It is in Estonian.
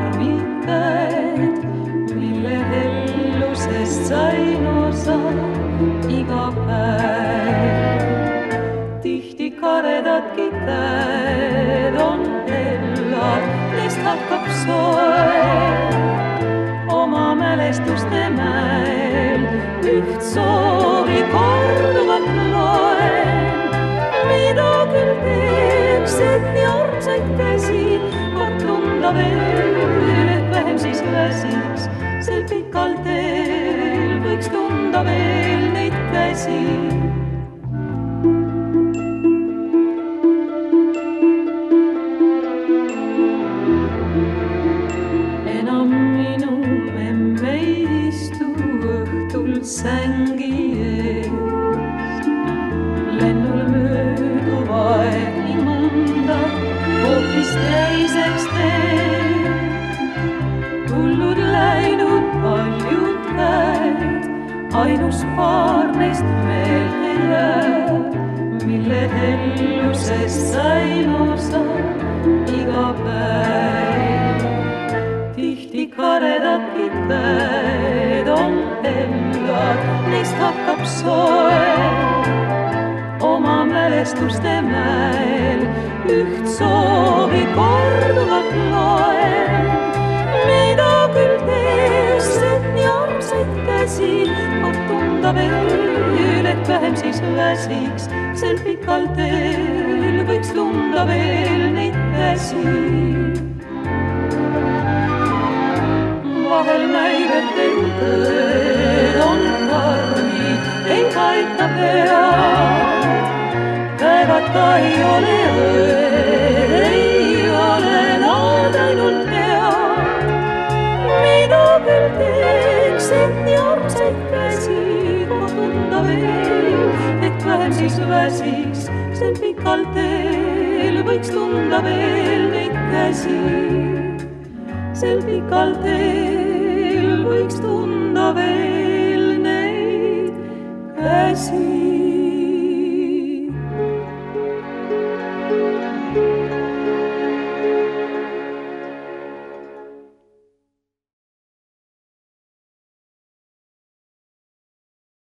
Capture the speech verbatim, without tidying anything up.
karmid käed, mille hellusest sain osa iga päev. Tihti karedadki käed on hellad, neist hakkab soe. Oma mälestuste mäel üht soovi korduvalt loen, mida küll teeks, et nii armsaid käsi kord tunda veel, et vähem siis väsiks. Sel pikal teel võiks tunda veel neid käsi. Sängi ees lennul möödub aeg nii mõnda hoopis teiseks teed. Tulnud läinud paljud käed, ainus paar neist meelde jääb, mille hellusest sain osa iga päev. Tihti karedadki käed on hellad, neist hakkab soe. Oma mälestuste mäel üht soovi korduvalt loen, mida küll teeks, et nii armsaid käsi kord tunda veel, et vähem siis väsiks. Sel pikal teel võiks tunda veel neid käsi. Vahel näib, et teil tõed on karmid, teid aitab head. Käevad ka ei ole õed, ei ole nad ainult head. Mida küll teeks, et nii armsaid käsi kord tunda veel, et vähem siis väsiks. Sel pikal teel võiks tunda veel neid käsi. Sel pikal teel võiks tunda veel neid käsi.